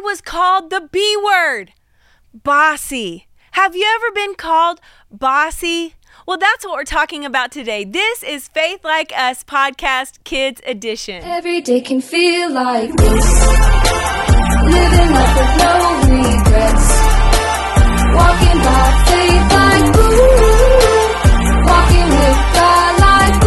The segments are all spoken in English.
was called the B word, bossy. Have you ever been called bossy? Well, that's what we're talking about today. This is Faith Like Us Podcast Kids Edition. Every day can feel like this. Living life with no regrets. Walking by faith like ooh. Walking with God like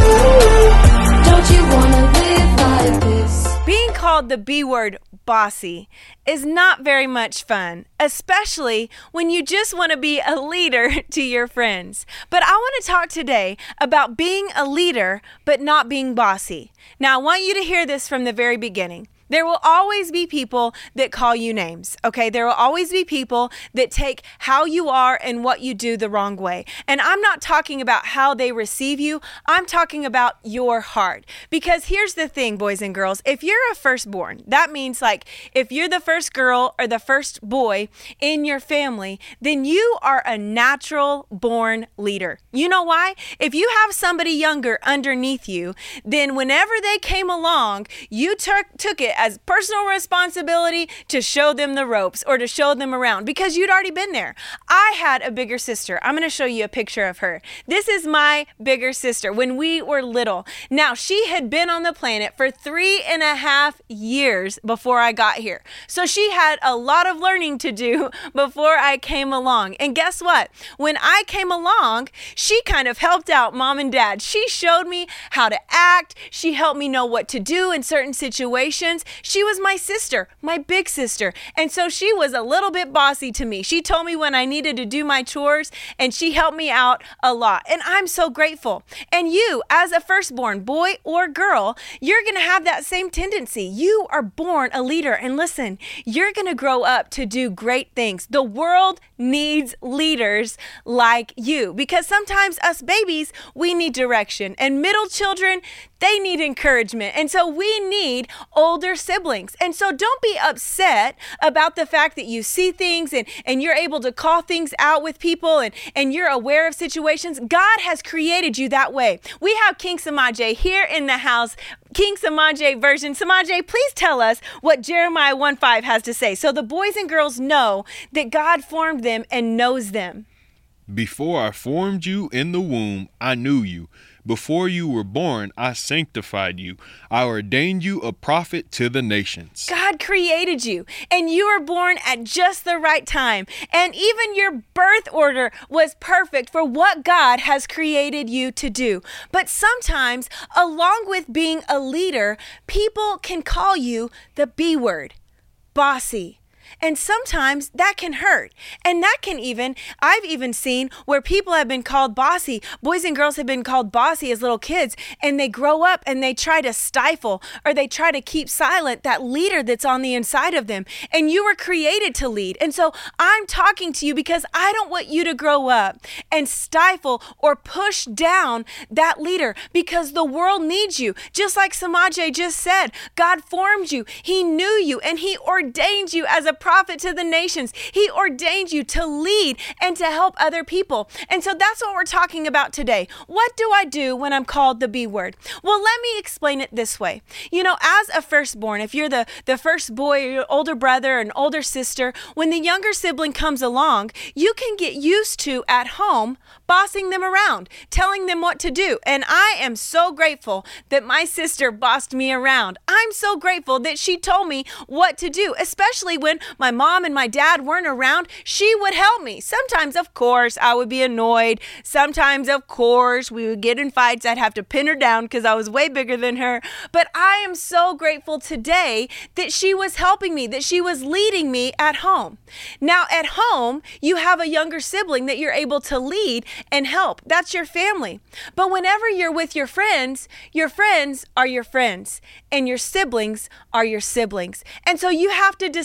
ooh. Don't you wanna live like this? Being called the B word, bossy, is not very much fun, especially when you just want to be a leader to your friends. But I want to talk today about being a leader, but not being bossy. Now, I want you to hear this from the very beginning. There will always be people that call you names, okay? There will always be people that take how you are and what you do the wrong way. And I'm not talking about how they receive you. I'm talking about your heart. Because here's the thing, boys and girls. If you're a firstborn, that means like if you're the first girl or the first boy in your family, then you are a natural born leader. You know why? If you have somebody younger underneath you, then whenever they came along, you took it as personal responsibility to show them the ropes or to show them around because you'd already been there. I had a bigger sister. I'm going to show you a picture of her. This is my bigger sister when we were little. Now, she had been on the planet for 3.5 years before I got here. So she had a lot of learning to do before I came along. And guess what? When I came along, she kind of helped out mom and dad. She showed me how to act. She helped me know what to do in certain situations. She was my sister, my big sister. And so she was a little bit bossy to me. She told me when I needed to do my chores and she helped me out a lot. And I'm so grateful. And you, as a firstborn, boy or girl, you're going to have that same tendency. You are born a leader. And listen, you're going to grow up to do great things. The world needs leaders like you because sometimes us babies, we need direction. And middle children, they need encouragement. And so we need older siblings. And so don't be upset about the fact that you see things and you're able to call things out with people and you're aware of situations. God has created you that way. We have King Samaje here in the house, King Samaje version. Samaje, please tell us what Jeremiah 1:5 has to say so the boys and girls know that God formed them and knows them. Before I formed you in the womb, I knew you. Before you were born, I sanctified you. I ordained you a prophet to the nations. God created you, and you were born at just the right time. And even your birth order was perfect for what God has created you to do. But sometimes, along with being a leader, people can call you the B word, bossy. And sometimes that can hurt. And that can I've even seen where people have been called bossy. Boys and girls have been called bossy as little kids, and they grow up and they try to stifle or they try to keep silent that leader that's on the inside of them. And you were created to lead. And so I'm talking to you because I don't want you to grow up and stifle or push down that leader because the world needs you. Just like Samaje just said, God formed you. He knew you and he ordained you as a prophet to the nations. He ordained you to lead and to help other people. And so that's what we're talking about today. What do I do when I'm called the B word? Well, let me explain it this way. You know, as a firstborn, if you're the first boy or your older brother or an older sister, when the younger sibling comes along, you can get used to at home bossing them around, telling them what to do. And I am so grateful that my sister bossed me around. I'm so grateful that she told me what to do, especially when my mom and my dad weren't around. She would help me. Sometimes, of course, I would be annoyed. Sometimes, of course, we would get in fights. I'd have to pin her down because I was way bigger than her. But I am so grateful today that she was helping me, that she was leading me at home. Now, at home, you have a younger sibling that you're able to lead and help. That's your family. But whenever you're with your friends are your friends, and your siblings are your siblings. And so you have to decide,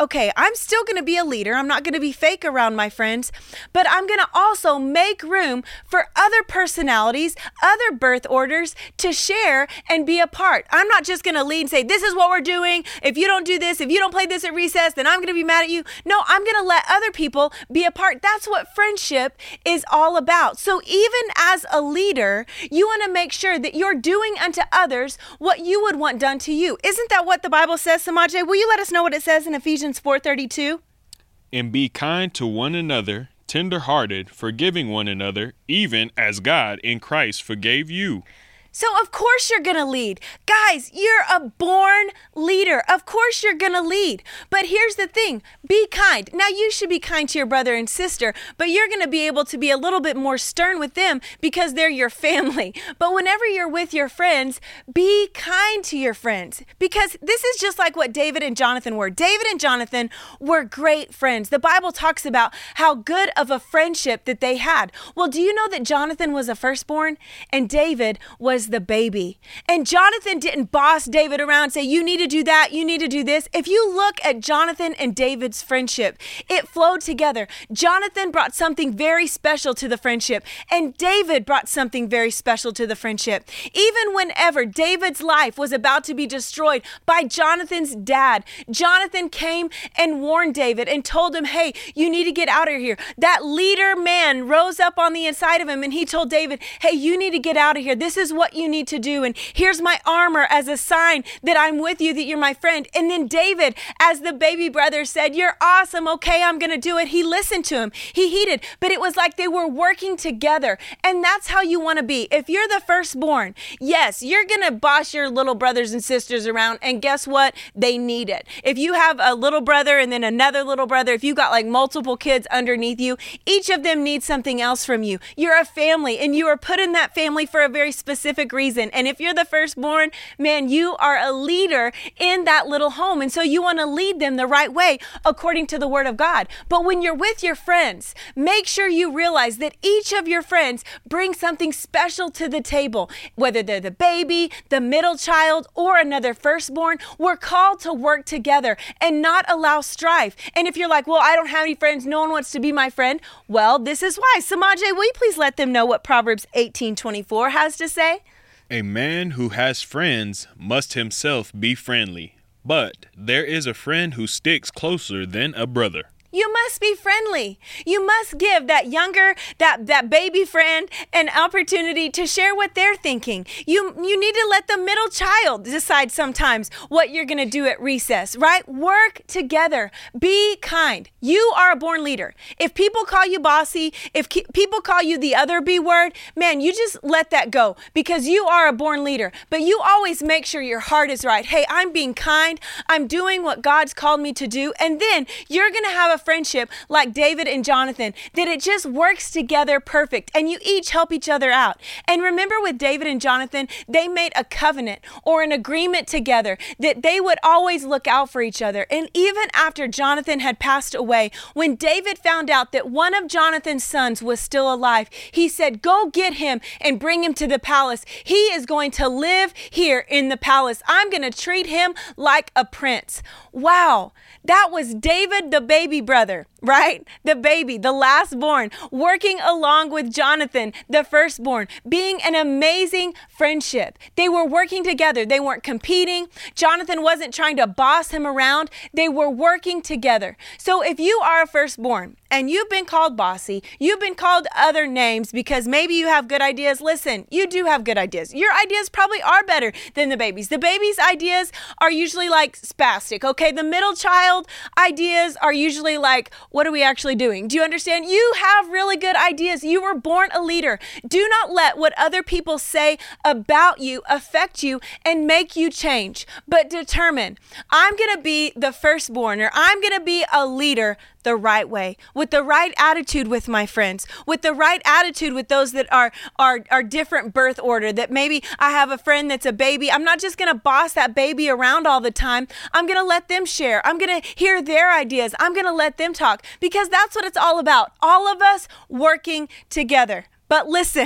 okay, I'm still going to be a leader. I'm not going to be fake around my friends, but I'm going to also make room for other personalities, other birth orders to share and be a part. I'm not just going to lead and say, this is what we're doing. If you don't do this, if you don't play this at recess, then I'm going to be mad at you. No, I'm going to let other people be a part. That's what friendship is all about. So even as a leader, you want to make sure that you're doing unto others what you would want done to you. Isn't that what the Bible says, Samaje? Will you let us know what it says in Ephesians 4:32? And be kind to one another, tender-hearted, forgiving one another, even as God in Christ forgave you. So of course you're going to lead. Guys, you're a born leader. Of course you're going to lead. But here's the thing. Be kind. Now you should be kind to your brother and sister, but you're going to be able to be a little bit more stern with them because they're your family. But whenever you're with your friends, be kind to your friends, because this is just like what David and Jonathan were. David and Jonathan were great friends. The Bible talks about how good of a friendship that they had. Well, do you know that Jonathan was a firstborn and David was the baby? And Jonathan didn't boss David around and say, you need to do that, you need to do this. If you look at Jonathan and David's friendship, it flowed together. Jonathan brought something very special to the friendship, and David brought something very special to the friendship. Even whenever David's life was about to be destroyed by Jonathan's dad, Jonathan came and warned David and told him, hey, you need to get out of here. That leader man rose up on the inside of him and he told David, hey, you need to get out of here. This is what you need to do. And here's my armor as a sign that I'm with you, that you're my friend. And then David, as the baby brother, said, you're awesome. Okay, I'm going to do it. He listened to him. He heeded. But it was like they were working together. And that's how you want to be. If you're the firstborn, yes, you're going to boss your little brothers and sisters around. And guess what? They need it. If you have a little brother and then another little brother, if you got like multiple kids underneath you, each of them needs something else from you. You're a family and you are put in that family for a very specific reason. And if you're the firstborn, man, you are a leader in that little home. And so you want to lead them the right way according to the word of God. But when you're with your friends, make sure you realize that each of your friends brings something special to the table. Whether they're the baby, the middle child, or another firstborn, we're called to work together and not allow strife. And if you're like, well, I don't have any friends, no one wants to be my friend, well, this is why. Samaje, will you please let them know what Proverbs 18:24 has to say? A man who has friends must himself be friendly, but there is a friend who sticks closer than a brother. You must be friendly. You must give that younger, that baby friend an opportunity to share what they're thinking. You need to let the middle child decide sometimes what you're going to do at recess, right? Work together. Be kind. You are a born leader. If people call you bossy, if people call you the other B word, man, you just let that go because you are a born leader. But you always make sure your heart is right. Hey, I'm being kind. I'm doing what God's called me to do. And then you're going to have a friendship like David and Jonathan, that it just works together perfect and you each help each other out. And remember with David and Jonathan, they made a covenant or an agreement together that they would always look out for each other. And even after Jonathan had passed away, when David found out that one of Jonathan's sons was still alive, he said, go get him and bring him to the palace. He is going to live here in the palace. I'm going to treat him like a prince. Wow. That was David, the baby brother, right? The baby, the last born, working along with Jonathan, the firstborn, being an amazing friendship. They were working together. They weren't competing. Jonathan wasn't trying to boss him around. They were working together. So if you are a firstborn and you've been called bossy, you've been called other names because maybe you have good ideas, listen, you do have good ideas. Your ideas probably are better than the baby's. The baby's ideas are usually like spastic, okay? The middle child ideas are usually like, what are we actually doing? Do you understand? You have really good ideas. You were born a leader. Do not let what other people say about you affect you and make you change, but determine, I'm going to be the firstborn, or I'm going to be a leader the right way, with the right attitude with my friends, with the right attitude with those that are different birth order, that maybe I have a friend that's a baby. I'm not just going to boss that baby around all the time. I'm going to let them share. I'm going to hear their ideas. I'm going to let them talk, because that's what it's all about. All of us working together. But listen,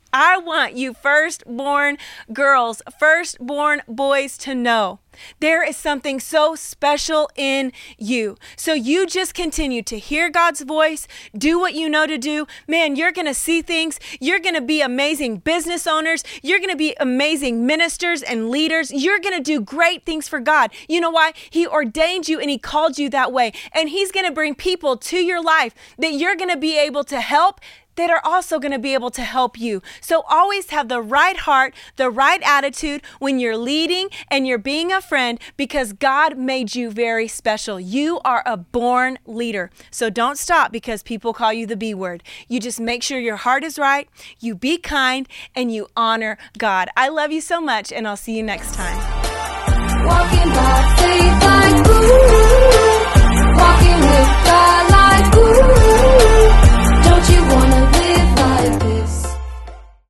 I want you firstborn girls, firstborn boys to know there is something so special in you. So you just continue to hear God's voice, do what you know to do. Man, you're going to see things. You're going to be amazing business owners. You're going to be amazing ministers and leaders. You're going to do great things for God. You know why? He ordained you and he called you that way. And he's going to bring people to your life that you're going to be able to help, that are also going to be able to help you. So always have the right heart, the right attitude when you're leading and you're being a friend, because God made you very special. You are a born leader. So don't stop because people call you the B word. You just make sure your heart is right, you be kind, and you honor God. I love you so much, and I'll see you next time. Walking by faith.